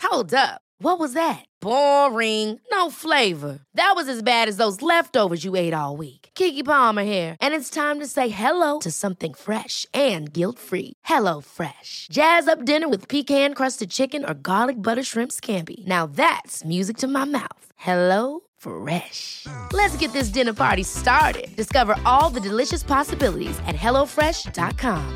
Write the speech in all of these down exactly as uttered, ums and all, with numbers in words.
Hold up. What was that? Boring. No flavor. That was as bad as those leftovers you ate all week. Keke Palmer here, and it's time to say hello to something fresh and guilt-free. Hello Fresh. Jazz up dinner with pecan-crusted chicken or garlic butter shrimp scampi. Now that's music to my mouth. Hello Fresh. Let's get this dinner party started. Discover all the delicious possibilities at hello fresh dot com.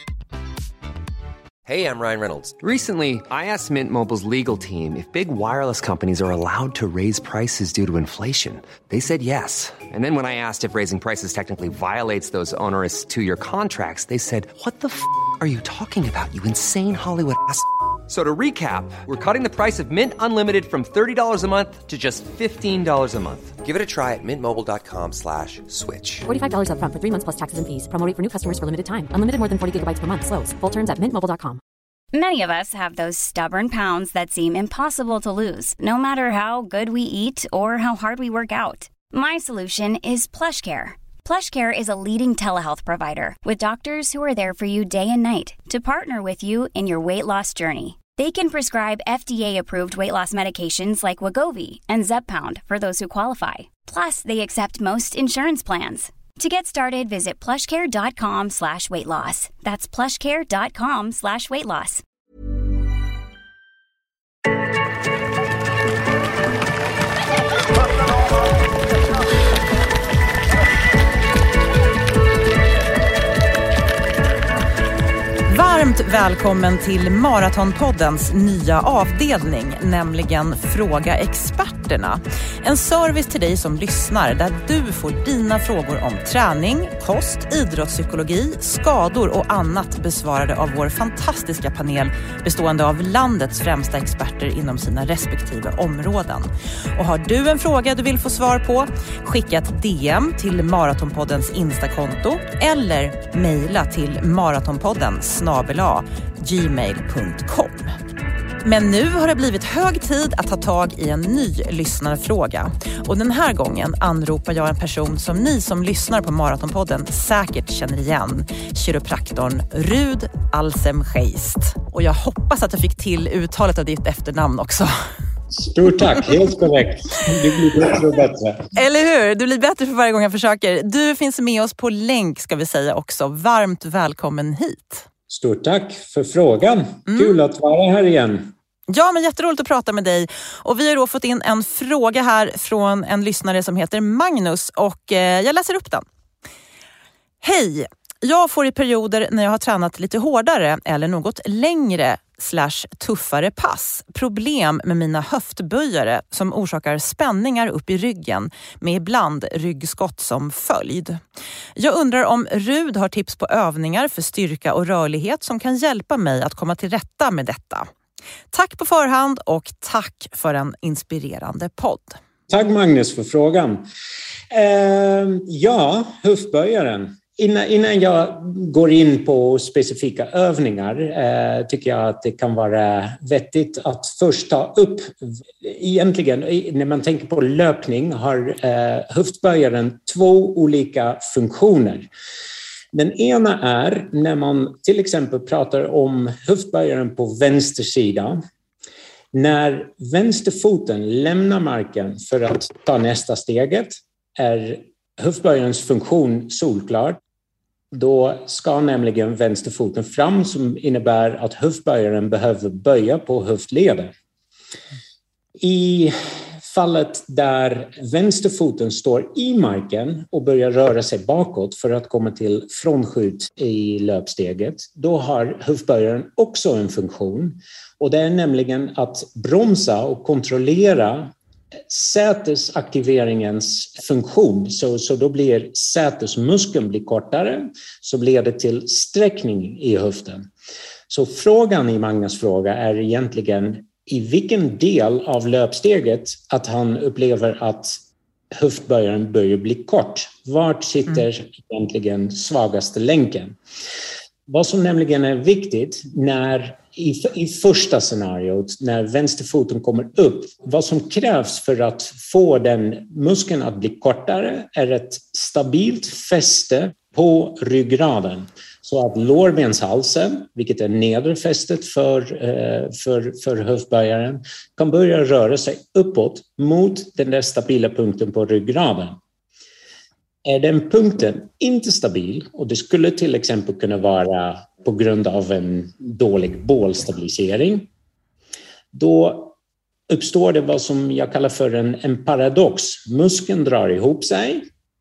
Hey, I'm Ryan Reynolds. Recently, I asked Mint Mobile's legal team if big wireless companies are allowed to raise prices due to inflation. They said yes. And then when I asked if raising prices technically violates those onerous two-year contracts, they said, what the f*** are you talking about, you insane Hollywood ass f- So to recap, we're cutting the price of Mint Unlimited from thirty dollars a month to just fifteen dollars a month. Give it a try at mintmobile.com slash switch. forty-five dollars up front for three months plus taxes and fees. Promo rate for new customers for limited time. Unlimited more than forty gigabytes per month. Slows full terms at mint mobile dot com. Many of us have those stubborn pounds that seem impossible to lose, no matter how good we eat or how hard we work out. My solution is PlushCare. PlushCare is a leading telehealth provider with doctors who are there for you day and night to partner with you in your weight loss journey. They can prescribe F D A-approved weight loss medications like Wegovy and Zepbound for those who qualify. Plus, they accept most insurance plans. To get started, visit plushcare.com slash weight loss. That's plushcare.com slash weight loss. Varmt välkommen till Maratonpoddens nya avdelning, nämligen Fråga experterna. En service till dig som lyssnar där du får dina frågor om träning, kost, idrottspsykologi, skador och annat besvarade av vår fantastiska panel bestående av landets främsta experter inom sina respektive områden. Och har du en fråga du vill få svar på, skicka ett D M till Maratonpoddens Instakonto eller mejla till maratonpodden snabel a gmail punkt com. Men nu har det blivit hög tid att ta tag i en ny lyssnarfråga. Och den här gången anropar jag en person som ni som lyssnar på Maratonpodden säkert känner igen. Kiropraktorn Rud Alsemgeist. Och jag hoppas att jag fick till uttalet av ditt efternamn också. Stort tack, helt korrekt. Du blir bättre och bättre. Eller hur? Du blir bättre för varje gång jag försöker. Du finns med oss på länk ska vi säga också. Varmt välkommen hit. Stort tack för frågan. Mm. Kul att vara här igen. Ja, men jätteroligt att prata med dig. Och vi har då fått in en fråga här från en lyssnare som heter Magnus. Och eh, jag läser upp den. Hej! Jag får i perioder när jag har tränat lite hårdare eller något längre slash tuffare pass problem med mina höftböjare som orsakar spänningar upp i ryggen med ibland ryggskott som följd. Jag undrar om Rud har tips på övningar för styrka och rörlighet som kan hjälpa mig att komma till rätta med detta. Tack på förhand och tack för en inspirerande podd. Tack Magnus för frågan. Uh, ja, höftböjaren. Innan, innan jag går in på specifika övningar eh, tycker jag att det kan vara vettigt att först ta upp, egentligen när man tänker på löpning har eh, höftböjaren två olika funktioner. Den ena är när man till exempel pratar om höftböjaren på vänster sida. När vänsterfoten lämnar marken för att ta nästa steget är höftböjarens funktion solklar. Då ska nämligen vänsterfoten fram som innebär att höftböjaren behöver böja på höftleden. I fallet där vänsterfoten står i marken och börjar röra sig bakåt för att komma till frånskjut i löpsteget, då har höftböjaren också en funktion. Och det är nämligen att bromsa och kontrollera sätesaktiveringens funktion. Så, så då blir sätesmuskeln blir kortare, så blir det till sträckning i höften. Så frågan i Magnus fråga är egentligen i vilken del av löpsteget att han upplever att höftböjaren börjar bli kort. Vart sitter mm. egentligen svagaste länken? Vad som nämligen är viktigt när i, i första scenariot, när vänsterfoten kommer upp, vad som krävs för att få den muskeln att bli kortare är ett stabilt fäste på ryggraden. Så att lårbenshalsen, vilket är nedre fästet för, för, för höftböjaren, kan börja röra sig uppåt mot den där stabila punkten på ryggraden. Är den punkten inte stabil, och det skulle till exempel kunna vara på grund av en dålig bålstabilisering, då uppstår det vad som jag kallar för en, en paradox. Muskeln drar ihop sig,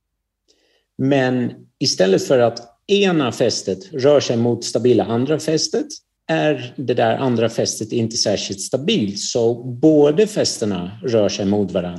men istället för att ena fästet rör sig mot stabila andra fästet är det där andra fästet inte särskilt stabilt, så båda fästena rör sig mot varandra.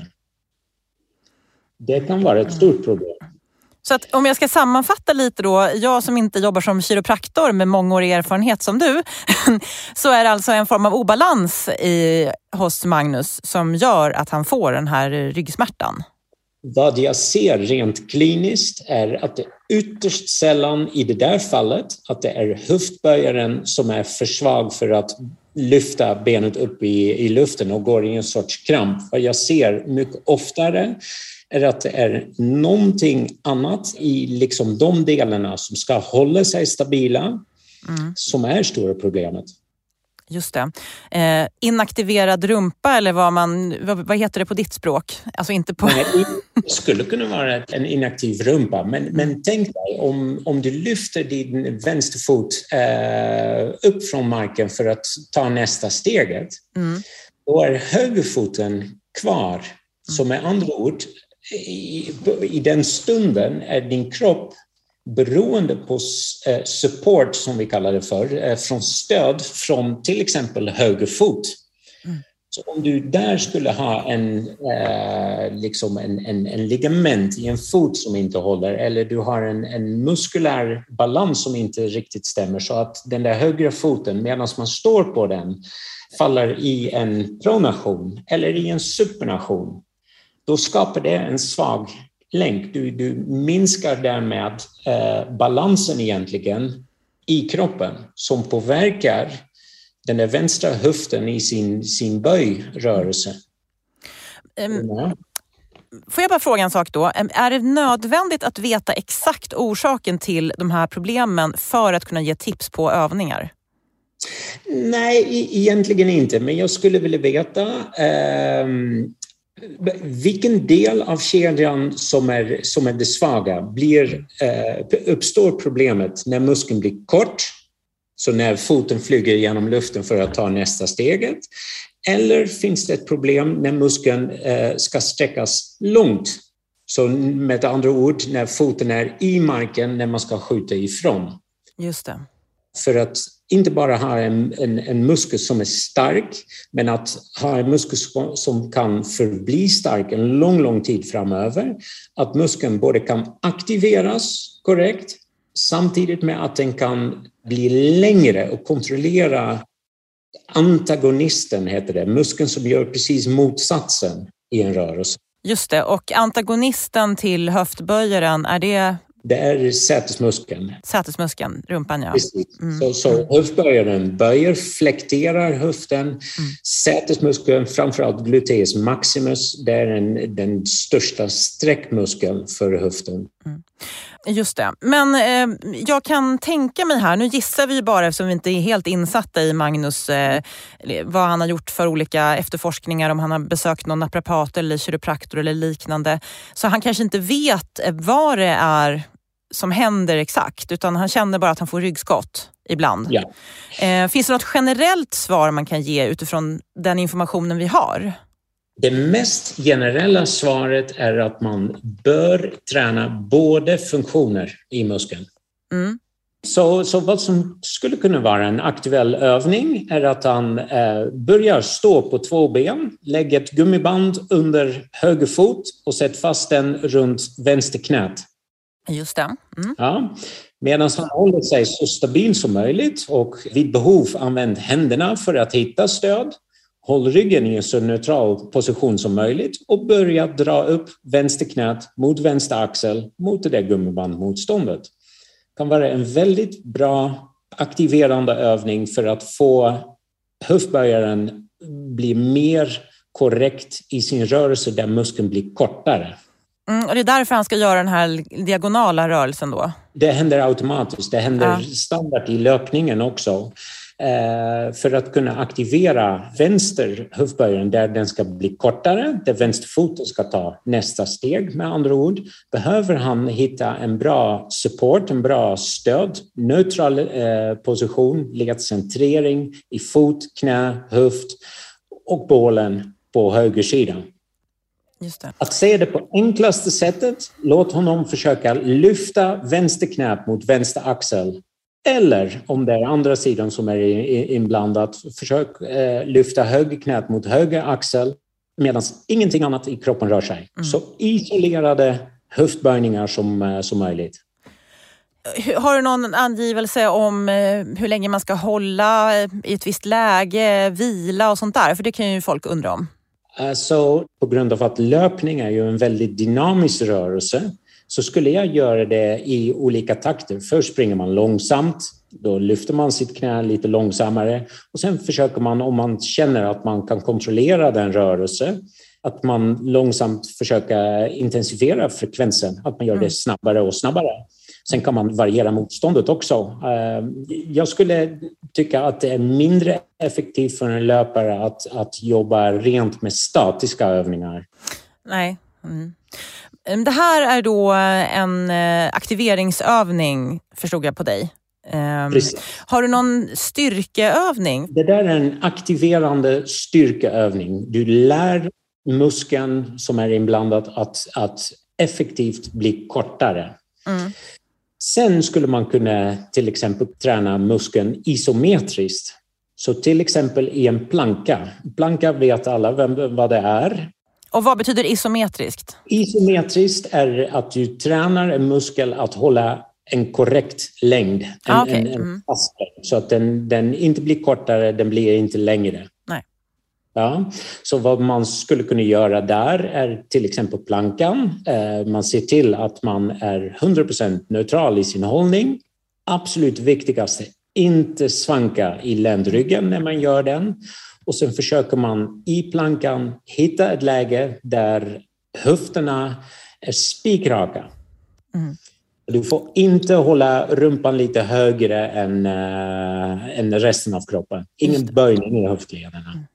Det kan vara ett stort problem. Så att om jag ska sammanfatta lite då, jag som inte jobbar som kiropraktor med mångårig erfarenhet som du, så är det alltså en form av obalans i, hos Magnus som gör att han får den här ryggsmärtan. Vad jag ser rent kliniskt är att det ytterst sällan i det där fallet att det är höftböjaren som är för svag för att lyfta benet upp i, i luften och går i en sorts kramp. Vad jag ser mycket oftare är att det är någonting annat i liksom de delarna som ska hålla sig stabila mm. som är stora problemet. Just det. Eh, inaktiverad rumpa eller vad man vad, vad heter det på ditt språk? Alltså inte på... Det skulle kunna vara en inaktiv rumpa, men, men tänk dig om, om du lyfter din vänsterfot eh, upp från marken för att ta nästa steget, mm. då är högerfoten kvar. Mm. Så med andra ord, i, i den stunden är din kropp beroende på support, som vi kallar det för, från stöd från till exempel höger fot. Mm. Så om du där skulle ha en, eh, liksom en, en, en ligament i en fot som inte håller, eller du har en, en muskulär balans som inte riktigt stämmer, så att den där högra foten, medan man står på den, faller i en pronation eller i en supination, då skapar det en svag länk. Du, du minskar därmed eh, balansen egentligen i kroppen som påverkar den där vänstra höften i sin, sin böjrörelse. Um, ja. Får jag bara fråga en sak då? Är det nödvändigt att veta exakt orsaken till de här problemen för att kunna ge tips på övningar? Nej, egentligen inte. Men jag skulle vilja veta eh, vilken del av kedjan som är, som är det svaga. Blir, eh, uppstår problemet när muskeln blir kort, så när foten flyger genom luften för att ta nästa steget, eller finns det ett problem när muskeln eh, ska sträckas långt, så med andra ord när foten är i marken när man ska skjuta ifrån. Just det. För att inte bara ha en, en, en muskel som är stark, men att ha en muskel som kan förbli stark en lång, lång tid framöver. Att muskeln både kan aktiveras korrekt, samtidigt med att den kan bli längre och kontrollera antagonisten, heter det. Muskeln som gör precis motsatsen i en rörelse. Just det, och antagonisten till höftböjaren, är det... Det är sätesmuskeln. Sätesmuskeln, rumpan, ja. Precis. Mm. Så, så höftböjaren böjer, flekterar höften. Mm. Sätesmuskeln, framförallt gluteus maximus, det är en, den största sträckmuskeln för höften. Mm. Just det. Men eh, jag kan tänka mig här, nu gissar vi bara eftersom vi inte är helt insatta i Magnus, eh, vad han har gjort för olika efterforskningar, om han har besökt någon naprapat eller kiropraktor eller liknande. Så han kanske inte vet vad det är som händer exakt, utan han känner bara att han får ryggskott ibland. Ja. Eh, finns det något generellt svar man kan ge utifrån den informationen vi har? Det mest generella svaret är att man bör träna både funktioner i muskeln. Mm. Så, så vad som skulle kunna vara en aktuell övning är att han eh, börjar stå på två ben, lägger ett gummiband under höger fot och sätter fast den runt vänsterknät. Just det. Mm. Ja. Medan han håller sig så stabil som möjligt och vid behov använder händerna för att hitta stöd. Håll ryggen i en så neutral position som möjligt och börja dra upp vänsterknät mot vänster axel mot det där gummibandmotståndet. Det kan vara en väldigt bra aktiverande övning för att få höftböjaren bli mer korrekt i sin rörelse där muskeln blir kortare. Mm, och det är därför han ska göra den här diagonala rörelsen då? Det händer automatiskt. Det händer ja. standard i löpningen också. Eh, för att kunna aktivera vänster höftböjaren där den ska bli kortare, där vänsterfoten ska ta nästa steg med andra ord, behöver han hitta en bra support, en bra stöd, neutral eh, position, lägga centrering i fot, knä, höft och bålen på höger sida. Just det. Att se det på enklaste sättet, låt honom försöka lyfta vänsterknät mot vänster axel. Eller om det är andra sidan som är inblandat, försök eh, lyfta högerknät mot höger axel medan ingenting annat i kroppen rör sig. Mm. Så isolerade höftböjningar som, som möjligt. Har du någon angivelse om hur länge man ska hålla i ett visst läge, vila och sånt där? För det kan ju folk undra om. Så på grund av att löpning är ju en väldigt dynamisk rörelse så skulle jag göra det i olika takter. Först springer man långsamt, då lyfter man sitt knä lite långsammare och sen försöker man, om man känner att man kan kontrollera den rörelse, att man långsamt försöker intensifiera frekvensen, att man gör det snabbare och snabbare. Sen kan man variera motståndet också. Jag skulle tycka att det är mindre effektivt för en löpare att, att jobba rent med statiska övningar. Nej. Mm. Det här är då en aktiveringsövning, förstod jag på dig. Precis. Har du någon styrkeövning? Det där är en aktiverande styrkeövning. Du lär muskeln som är inblandad att, att effektivt bli kortare. Mm. Sen skulle man kunna till exempel träna muskeln isometriskt. Så till exempel i en planka. Planka vet alla vem, vad det är. Och vad betyder isometriskt? Isometriskt är att du tränar en muskel att hålla en korrekt längd. En, ah, okay. en, en mm. fast längd. Så att den, den inte blir kortare, den blir inte längre. Nej. Ja, så vad man skulle kunna göra där är till exempel plankan. Man ser till att man är hundra procent neutral i sin hållning. Absolut viktigaste, inte svanka i ländryggen när man gör den. Och sen försöker man i plankan hitta ett läge där höfterna är spikraka. Mm. Du får inte hålla rumpan lite högre än, äh, än resten av kroppen. Ingen böjning i höftlederna. Mm.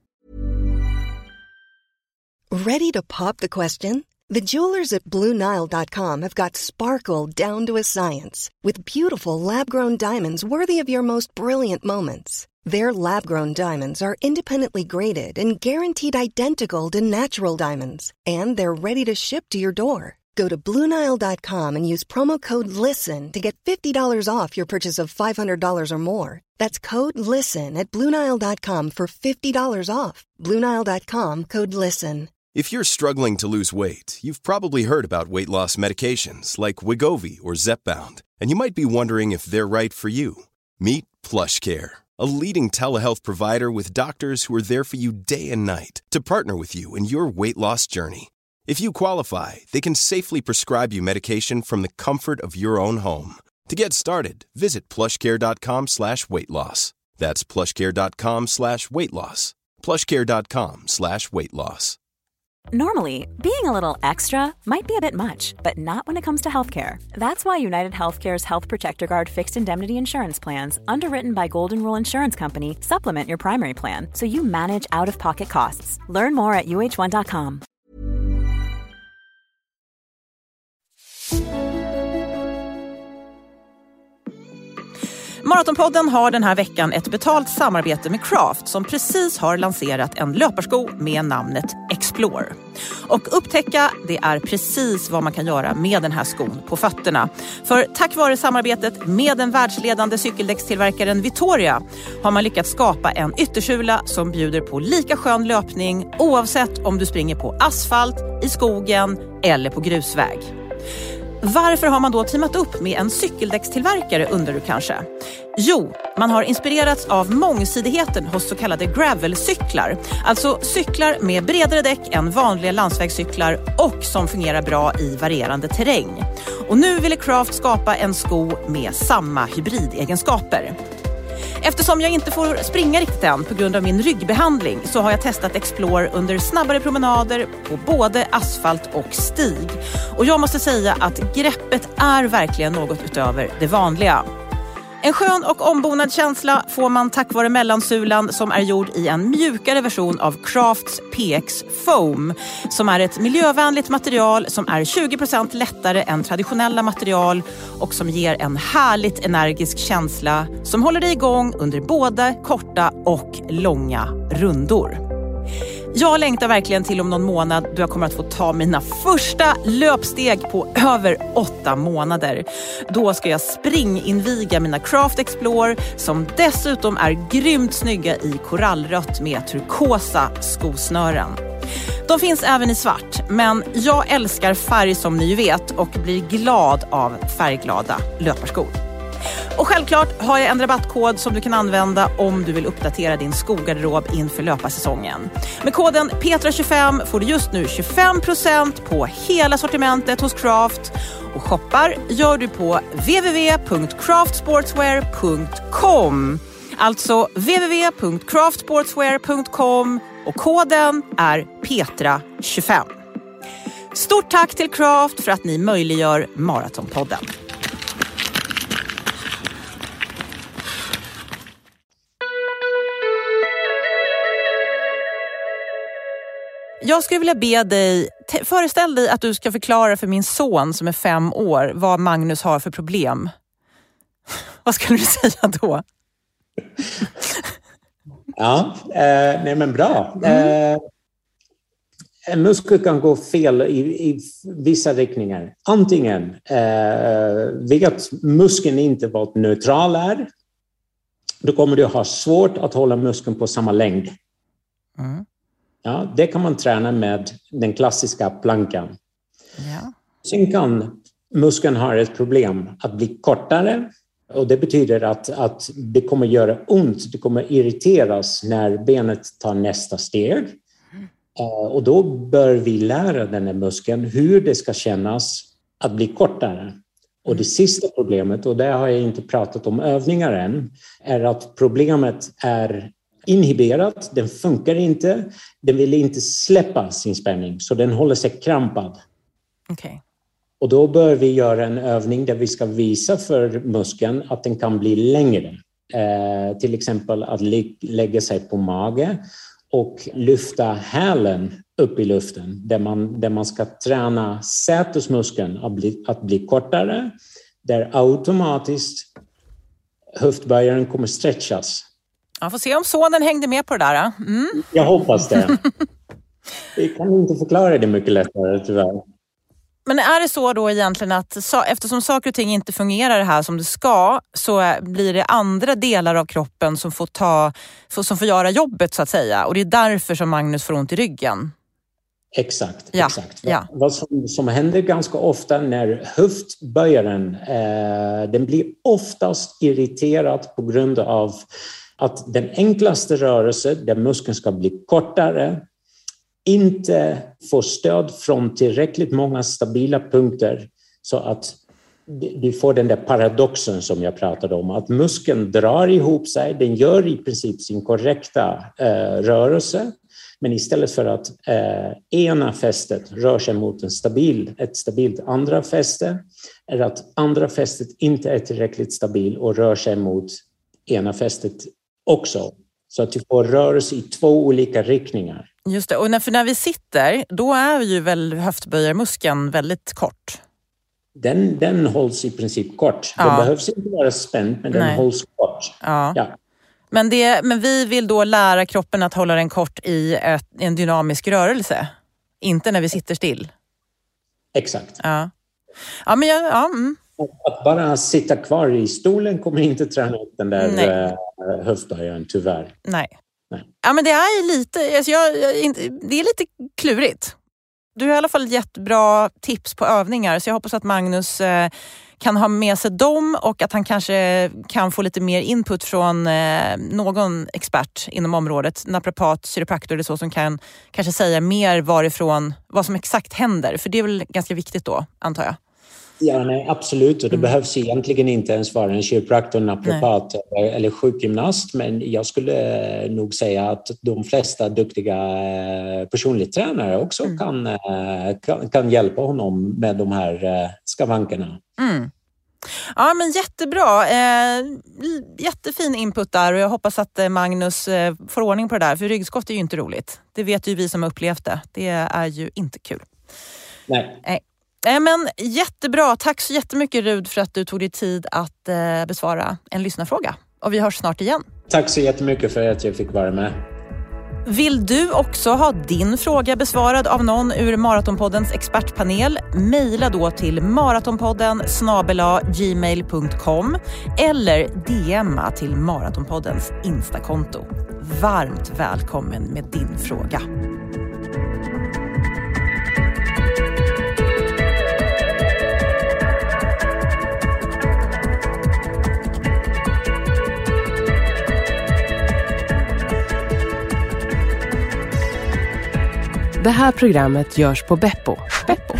Ready to pop the question? The jewelers at Blue Nile dot com have got sparkle down to a science with beautiful lab-grown diamonds worthy of your most brilliant moments. Their lab-grown diamonds are independently graded and guaranteed identical to natural diamonds, and they're ready to ship to your door. Go to Blue Nile dot com and use promo code LISTEN to get fifty dollars off your purchase of five hundred dollars or more. That's code LISTEN at Blue Nile dot com for fifty dollars off. Blue Nile dot com, code LISTEN. If you're struggling to lose weight, you've probably heard about weight loss medications like Wegovy or Zepbound, and you might be wondering if they're right for you. Meet PlushCare, a leading telehealth provider with doctors who are there for you day and night to partner with you in your weight loss journey. If you qualify, they can safely prescribe you medication from the comfort of your own home. To get started, visit plushcare.com slash weight loss. That's plushcare.com slash weight loss. plushcare.com slash weight loss. Normally, being a little extra might be a bit much, but not when it comes to healthcare. That's why United Healthcare's Health Protector Guard fixed indemnity insurance plans, underwritten by Golden Rule Insurance Company, supplement your primary plan so you manage out-of-pocket costs. Learn more at U H one dot com. Maratonpodden har den här veckan ett betalt samarbete med Craft som precis har lanserat en löparsko med namnet Explore. Och upptäcka, det är precis vad man kan göra med den här skon på fötterna. För tack vare samarbetet med den världsledande cykeldäckstillverkaren Vittoria har man lyckats skapa en yttersula som bjuder på lika skön löpning oavsett om du springer på asfalt, i skogen eller på grusväg. Varför har man då teamat upp med en cykeldäckstillverkare, undrar du kanske? Jo, man har inspirerats av mångsidigheten hos så kallade gravelcyklar. Alltså cyklar med bredare däck än vanliga landsvägscyklar och som fungerar bra i varierande terräng. Och nu ville Craft skapa en sko med samma hybridegenskaper. Eftersom jag inte får springa riktigt än på grund av min ryggbehandling så har jag testat Explore under snabbare promenader på både asfalt och stig. Och jag måste säga att greppet är verkligen något utöver det vanliga. En skön och ombonad känsla får man tack vare mellansulan som är gjord i en mjukare version av Crafts P X Foam som är ett miljövänligt material som är tjugo procent lättare än traditionella material och som ger en härligt energisk känsla som håller dig igång under både korta och långa rundor. Jag längtar verkligen till om någon månad då jag kommer att få ta mina första löpsteg på över åtta månader. Då ska jag springinviga mina Craft Explore som dessutom är grymt snygga i korallrött med turkosa skosnören. De finns även i svart, men jag älskar färg som ni vet och blir glad av färgglada löparskor. Och självklart har jag en rabattkod som du kan använda om du vill uppdatera din skogarderob inför löparsäsongen. Med koden Petra tjugofem får du just nu tjugofem procent på hela sortimentet hos Craft. Och shoppar gör du på w w w punkt craft sportswear punkt com. Alltså w w w punkt craft sportswear punkt com och koden är Petra tjugofem. Stort tack till Craft för att ni möjliggör Maratonpodden. Jag skulle vilja be dig, te- föreställ dig att du ska förklara för min son som är fem år vad Magnus har för problem. Vad skulle du säga då? Ja, eh, nej men bra. Mm. Eh, en muskel kan gå fel i, i vissa riktningar. Antingen eh, vet muskeln inte vad neutral är. Då kommer du ha svårt att hålla muskeln på samma längd. Mm. Ja, det kan man träna med den klassiska plankan. Ja. Sen kan muskeln ha ett problem att bli kortare. Och det betyder att, att det kommer göra ont, det kommer irriteras när benet tar nästa steg. Mm. Uh, och då bör vi lära den här muskeln hur det ska kännas att bli kortare. Mm. Och det sista problemet, och det har jag inte pratat om övningar än, är att problemet är inhiberat, den funkar inte, den vill inte släppa sin spänning, så den håller sig krampad. Okay. Och då bör vi göra en övning där vi ska visa för muskeln att den kan bli längre. Eh, till exempel att lä- lägga sig på mage och lyfta hälen upp i luften, där man, där man ska träna sätesmuskeln att bli, att bli kortare, där automatiskt höftböjaren kommer stretchas. Jag får se om sonen hängde med på det där. Mm. Jag hoppas det. Vi kan inte förklara det mycket lättare, tyvärr. Men är det så då egentligen att eftersom saker och ting inte fungerar här som det ska, så blir det andra delar av kroppen som får, ta, som får göra jobbet så att säga? Och det är därför som Magnus får ont i ryggen? Exakt, ja. exakt. Ja. Vad som, som händer ganska ofta när höftböjaren, eh, den blir oftast irriterad på grund av att den enklaste rörelse där muskeln ska bli kortare inte får stöd från tillräckligt många stabila punkter så att du får den där paradoxen som jag pratade om, att muskeln drar ihop sig, den gör i princip sin korrekta eh, rörelse, men istället för att eh, ena fästet rör sig mot en stabil, ett stabilt andra fäste, är att andra fästet inte är tillräckligt stabil och rör sig mot ena fästet också. Så att du får rörelse i två olika riktningar. Just det, och när, för när vi sitter, då är ju väl höftböjarmuskeln väldigt kort? Den, den hålls i princip kort. Ja. Den behövs inte vara spänd, men den Nej. hålls kort. Ja. Ja. Men, det, men vi vill då lära kroppen att hålla den kort i ett, en dynamisk rörelse. Inte när vi sitter still. Exakt. Ja, ja men jag... Ja, mm. Att bara sitta kvar i stolen kommer inte träna upp den där uh, höftböjaren, tyvärr. Nej. Nej. Ja, men det är lite, alltså jag, jag, det är lite klurigt. Du har i alla fall gett bra tips på övningar, så jag hoppas att Magnus eh, kan ha med sig dem och att han kanske kan få lite mer input från eh, någon expert inom området, naprapat, kiropraktor eller så, som kan kanske säga mer varifrån, vad som exakt händer. För det är väl ganska viktigt då, antar jag. Ja, nej, absolut. Och det mm. behövs egentligen inte ens vara en kiropraktor, naprapat eller, eller sjukgymnast. Men jag skulle nog säga att de flesta duktiga personliga tränare också mm. kan, kan, kan hjälpa honom med de här skavankerna. Mm. Ja, men jättebra. Eh, jättefin input där och jag hoppas att Magnus eh, får ordning på det där. För ryggskott är ju inte roligt. Det vet ju vi som har upplevt det. Det är ju inte kul. Nej. Nej. Eh, men jättebra. Tack så jättemycket Rud för att du tog dig tid att eh, besvara en lyssnarfråga. Och vi hörs snart igen. Tack så jättemycket för att jag fick vara med. Vill du också ha din fråga besvarad av någon ur Maratonpoddens expertpanel? Mejla då till maratonpodden snabel-a gmail punkt com eller D M:a till Maratonpoddens Instakonto. Varmt välkommen med din fråga. Det här programmet görs på Beppo. Beppo.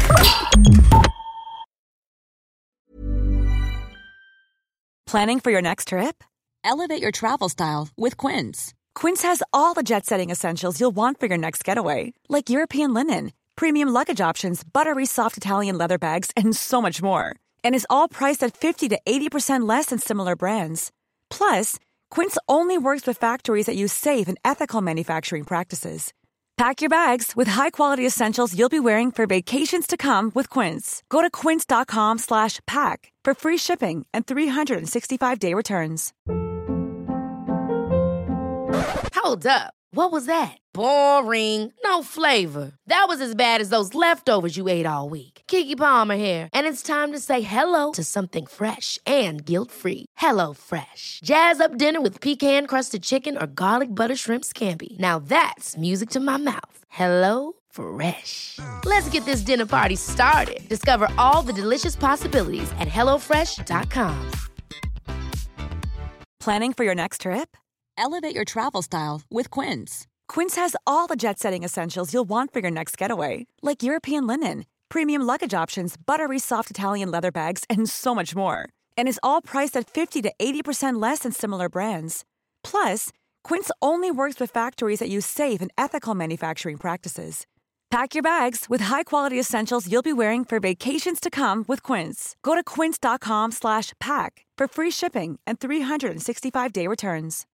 Planning for your next trip? Elevate your travel style with Quince. Quince has all the jet-setting essentials you'll want for your next getaway, like European linen, premium luggage options, buttery soft Italian leather bags, and so much more. And is all priced at fifty to eighty percent less than similar brands. Plus, Quince only works with factories that use safe and ethical manufacturing practices. Pack your bags with high-quality essentials you'll be wearing for vacations to come with Quince. Go to quince.com slash pack for free shipping and three sixty-five day returns. Hold up. What was that? Boring. No flavor. That was as bad as those leftovers you ate all week. Keke Palmer here, and it's time to say hello to something fresh and guilt-free. Hello Fresh. Jazz up dinner with pecan-crusted chicken or garlic butter shrimp scampi. Now that's music to my mouth. Hello Fresh. Let's get this dinner party started. Discover all the delicious possibilities at hello fresh dot com. Planning for your next trip? Elevate your travel style with Quince. Quince has all the jet-setting essentials you'll want for your next getaway, like European linen, premium luggage options, buttery soft Italian leather bags, and so much more. And is all priced at fifty to eighty percent less than similar brands. Plus, Quince only works with factories that use safe and ethical manufacturing practices. Pack your bags with high-quality essentials you'll be wearing for vacations to come with Quince. Go to quince.com slash pack for free shipping and three sixty-five day returns.